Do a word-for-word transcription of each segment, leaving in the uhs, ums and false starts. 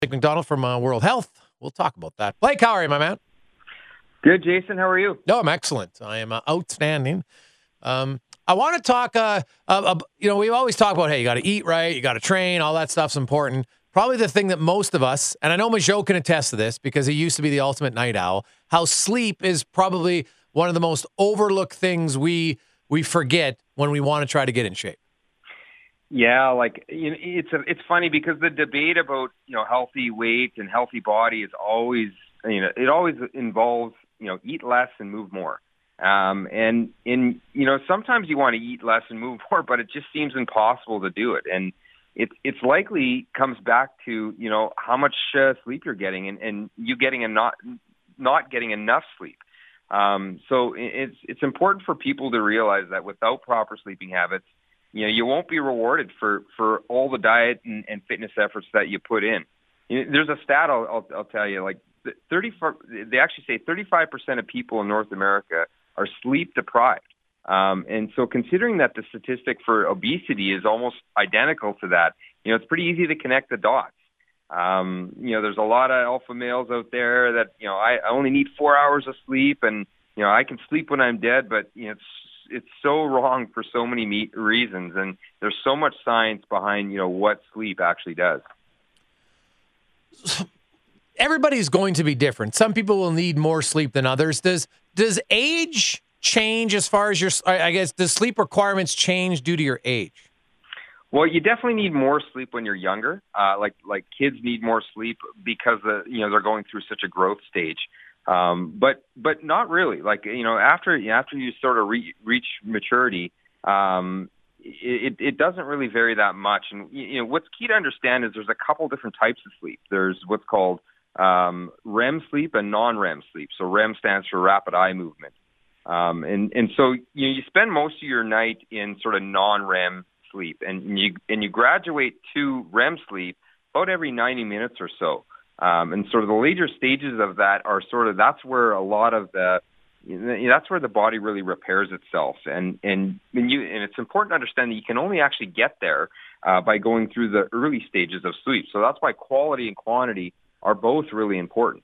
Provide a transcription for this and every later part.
Blake McDonald from uh, World Health. We'll talk about that. Blake, how are you, my man? Good, Jason. How are you? No, I'm excellent. I am uh, outstanding. Um, I want to talk, uh, uh, uh, you know, we always talk about, hey, you got to eat right, you got to train, all that stuff's important. Probably the thing that most of us, and I know Majot can attest to this because he used to be the ultimate night owl, how sleep is probably one of the most overlooked things we we forget when we want to try to get in shape. Yeah, like you know, it's a, it's funny because the debate about you know healthy weight and healthy body is always you know it always involves you know eat less and move more, um, and in you know sometimes you want to eat less and move more, but it just seems impossible to do it, and it's it's likely comes back to you know how much uh, sleep you're getting and, and you getting a not not getting enough sleep. Um, so it's it's important for people to realize that without proper sleeping habits, you know, you won't be rewarded for, for all the diet and, and fitness efforts that you put in. You know, there's a stat I'll, I'll, I'll tell you, like thirty, they actually say thirty-five percent of people in North America are sleep deprived. Um, and so considering that the statistic for obesity is almost identical to that, you know, it's pretty easy to connect the dots. Um, you know, there's a lot of alpha males out there that, you know, I, I only need four hours of sleep and, you know, I can sleep when I'm dead, but, you know, it's, it's so wrong for so many me- reasons. And there's so much science behind, you know, what sleep actually does. Everybody's going to be different. Some people will need more sleep than others. Does, does age change as far as your, I guess, does sleep requirements change due to your age? Well, you definitely need more sleep when you're younger. Uh, like like kids need more sleep because the you know they're going through such a growth stage. Um, but but not really. Like you know after after you sort of re- reach maturity, um, it it doesn't really vary that much. And you know what's key to understand is there's a couple different types of sleep. There's what's called um, R E M sleep and non-R E M sleep. So R E M stands for rapid eye movement. Um, and and so you know you spend most of your night in sort of non-R E M sleep, and you and you graduate to R E M sleep about every ninety minutes or so. Um, and sort of the later stages of that are sort of that's where a lot of the you know, that's where the body really repairs itself. And and and you and it's important to understand that you can only actually get there uh, by going through the early stages of sleep. So that's why quality and quantity are both really important.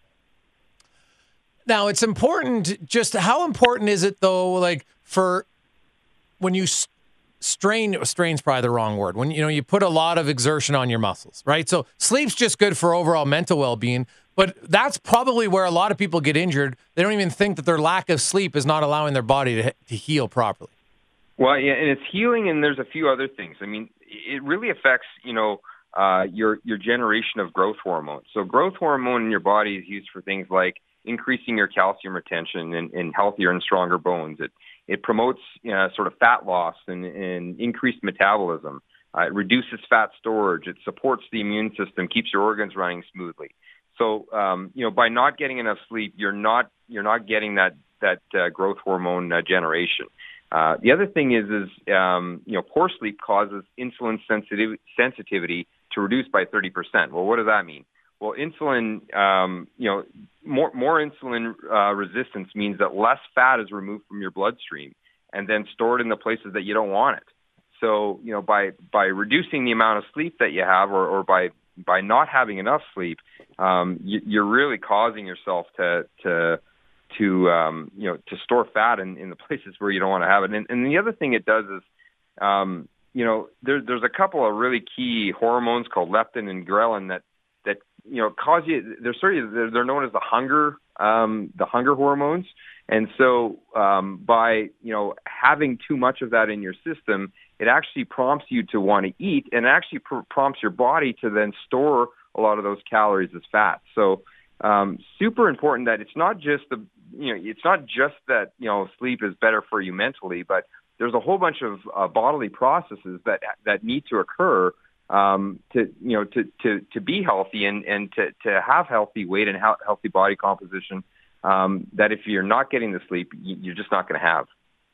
Now, it's important. Just how important is it though? Like for when you st- strain, strain's probably the wrong word. When you know you put a lot of exertion on your muscles, right? So sleep's just good for overall mental well-being, but that's probably where a lot of people get injured. They don't even think that their lack of sleep is not allowing their body to to heal properly. Well, yeah, and it's healing, and there's a few other things. I mean, it really affects you know uh, your your generation of growth hormone. So growth hormone in your body is used for things like increasing your calcium retention and, and healthier and stronger bones. It it promotes you know, sort of fat loss and, and increased metabolism. Uh, it reduces fat storage. It supports the immune system, keeps your organs running smoothly. So um, you know, by not getting enough sleep, you're not you're not getting that that uh, growth hormone uh, generation. Uh, the other thing is is um, you know poor sleep causes insulin sensitiv- sensitivity to reduce by thirty percent. Well, what does that mean? Well, insulin, um, you know, more more insulin uh, resistance means that less fat is removed from your bloodstream and then stored in the places that you don't want it. So, you know, by by reducing the amount of sleep that you have, or, or by by not having enough sleep, um, you, you're really causing yourself to to to um, you know to store fat in, in the places where you don't want to have it. And, and the other thing it does is, um, you know, there, there's a couple of really key hormones called leptin and ghrelin that that you know cause you. They're sort of they're, they're known as the hunger um, the hunger hormones. And so um, by you know having too much of that in your system, it actually prompts you to want to eat, and it actually pr- prompts your body to then store a lot of those calories as fat. So um, super important that it's not just the you know it's not just that you know sleep is better for you mentally, but there's a whole bunch of uh, bodily processes that that need to occur um, to you know to, to, to be healthy and, and to, to have healthy weight and he- healthy body composition. Um, that if you're not getting the sleep, you're just not going to have.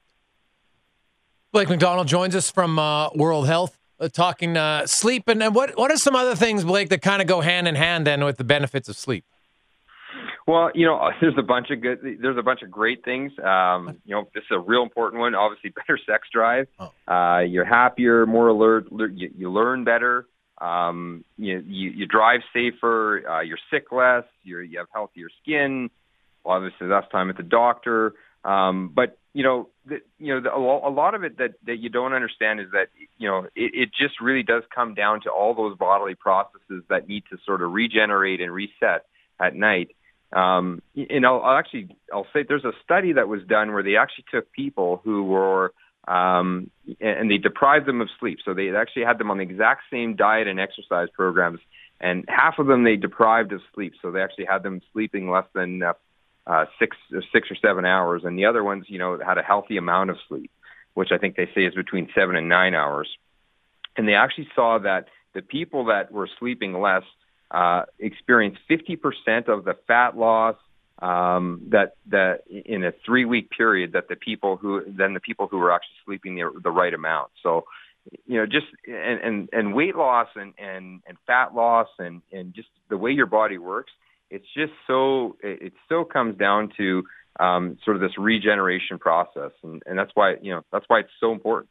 Blake McDonald joins us from uh, World Health, uh, talking uh, sleep. And, and what what are some other things, Blake, that kind of go hand in hand then with the benefits of sleep? Well, you know, there's a bunch of good, there's a bunch of great things. Um, you know, this is a real important one. Obviously, better sex drive. Oh. Uh, you're happier, more alert. You, you learn better. Um, you, you you drive safer. Uh, you're sick less. You're, you have healthier skin. Obviously, less time at the doctor. Um, but you know, the, you know, the, a lot of it that, that you don't understand is that you know it, it just really does come down to all those bodily processes that need to sort of regenerate and reset at night. Um, and I'll, I'll actually I'll say there's a study that was done where they actually took people who were um, and they deprived them of sleep. So they actually had them on the exact same diet and exercise programs, and half of them they deprived of sleep. So they actually had them sleeping less than uh, Uh, six, six or seven hours, and the other ones, you know, had a healthy amount of sleep, which I think they say is between seven and nine hours. And they actually saw that the people that were sleeping less uh, experienced fifty percent of the fat loss um, that that in a three-week period that the people who than the people who were actually sleeping the, the right amount. So, you know, just and and, and weight loss and, and, and fat loss and, and just the way your body works. It's just so it still comes down to um, sort of this regeneration process, and, and that's why you know that's why it's so important.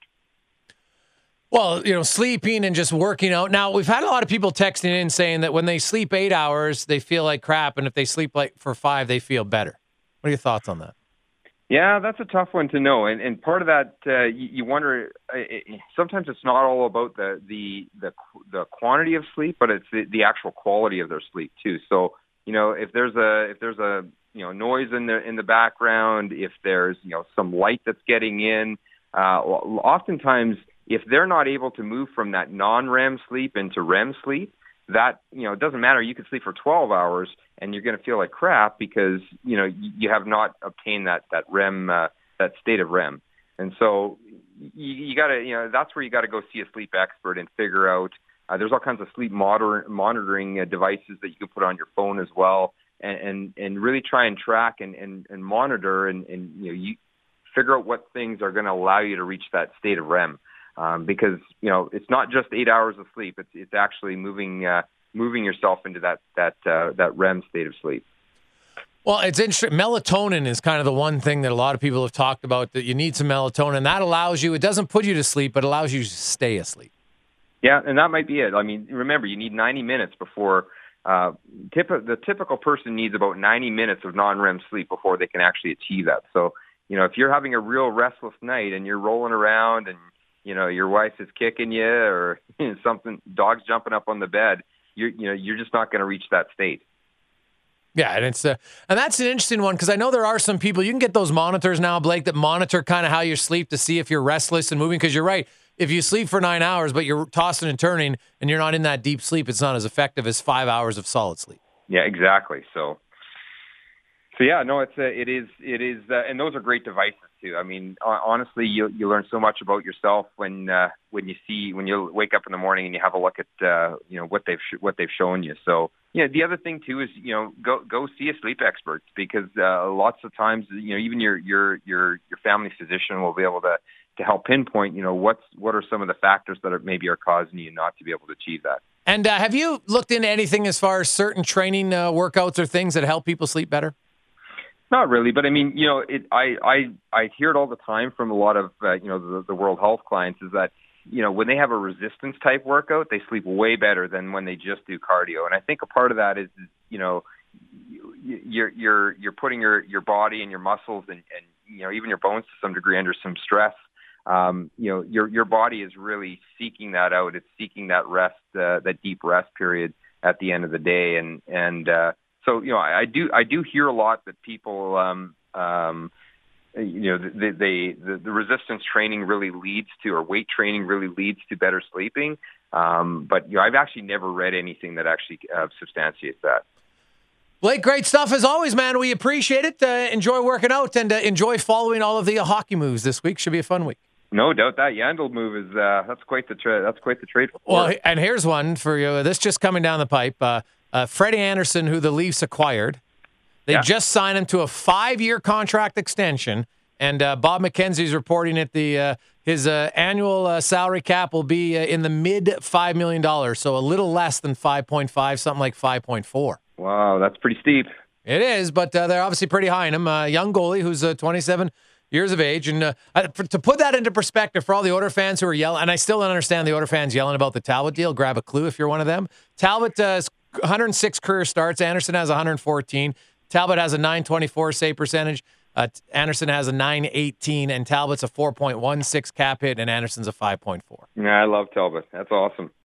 Well, you know, sleeping and just working out. Now, we've had a lot of people texting in saying that when they sleep eight hours, they feel like crap, and if they sleep like for five, they feel better. What are your thoughts on that? Yeah, that's a tough one to know, and and part of that uh, you, you wonder. It, sometimes it's not all about the the the, the quantity of sleep, but it's the, the actual quality of their sleep too. So. You know, if there's a if there's a you know noise in the in the background, if there's you know some light that's getting in, uh, oftentimes if they're not able to move from that non-R E M sleep into R E M sleep, that you know it doesn't matter. You could sleep for twelve hours and you're going to feel like crap because you know you, you have not obtained that that R E M uh, that state of R E M. And so you, you got to you know that's where you got to go see a sleep expert and figure out. Uh, there's all kinds of sleep moder- monitoring uh, devices that you can put on your phone as well, and and, and really try and track and, and, and monitor and, and you know you figure out what things are going to allow you to reach that state of R E M. Um, because you know it's not just eight hours of sleep; it's it's actually moving uh, moving yourself into that that uh, that R E M state of sleep. Well, it's interesting. Melatonin is kind of the one thing that a lot of people have talked about, that you need some melatonin. That allows you, it doesn't put you to sleep, but allows you to stay asleep. Yeah, and that might be it. I mean, remember, you need ninety minutes before uh, tip, the typical person needs about ninety minutes of non-R E M sleep before they can actually achieve that. So, you know, if you're having a real restless night and you're rolling around and, you know, your wife is kicking you or you know, something, dog's jumping up on the bed, you're, you know, you're just not going to reach that state. Yeah, and it's uh, and that's an interesting one because I know there are some people, you can get those monitors now, Blake, that monitor kind of how you sleep to see if you're restless and moving, because you're right. If you sleep for nine hours, but you're tossing and turning and you're not in that deep sleep, it's not as effective as five hours of solid sleep. Yeah, exactly. So, so yeah, no, it's a, it is, it is, uh, and those are great devices too. I mean, honestly, you you learn so much about yourself when uh, when you see when you wake up in the morning and you have a look at uh, you know what they've sh- what they've shown you. So, yeah, the other thing too is you know go go see a sleep expert, because uh, lots of times you know even your your your your family physician will be able to. to help pinpoint, you know, what's what are some of the factors that are, maybe are causing you not to be able to achieve that. And uh, have you looked into anything as far as certain training uh, workouts or things that help people sleep better? Not really, but I mean, you know, it, I, I, I hear it all the time from a lot of, uh, you know, the, the World Health clients is that, you know, when they have a resistance type workout, they sleep way better than when they just do cardio. And I think a part of that is, is you know, you're, you're, you're putting your, your body and your muscles and, and, you know, even your bones to some degree under some stress. Um, you know, your your body is really seeking that out. It's seeking that rest, uh, that deep rest period at the end of the day. And and uh, so, you know, I, I do I do hear a lot that people, um, um, you know, they, they the, the resistance training really leads to, or weight training really leads to better sleeping. Um, but you know, I've actually never read anything that actually uh, substantiates that. Blake, great stuff as always, man. We appreciate it. Uh, enjoy working out and uh, enjoy following all of the uh, hockey moves this week. Should be a fun week. No doubt that Yandel move is uh, that's quite the tra- that's quite the trade. For well, and here's one for you. This just coming down the pipe. Uh, uh, Freddie Anderson, who the Leafs acquired, they yeah. just signed him to a five-year contract extension. And uh, Bob McKenzie's reporting that the uh, his uh, annual uh, salary cap will be uh, in the mid five million dollars, so a little less than five point five, something like five point four. Wow, that's pretty steep. It is, but uh, they're obviously pretty high in him. Uh, young goalie who's uh, twenty-seven years of age. And uh, for, to put that into perspective for all the Oilers fans who are yelling, and I still don't understand the Oilers fans yelling about the Talbot deal. Grab a clue if you're one of them. Talbot does one hundred six career starts. Anderson has one hundred fourteen. Talbot has a nine twenty-four save percentage. Uh, Anderson has a nine eighteen, and Talbot's a four point one six cap hit, and Anderson's a five point four. Yeah, I love Talbot. That's awesome.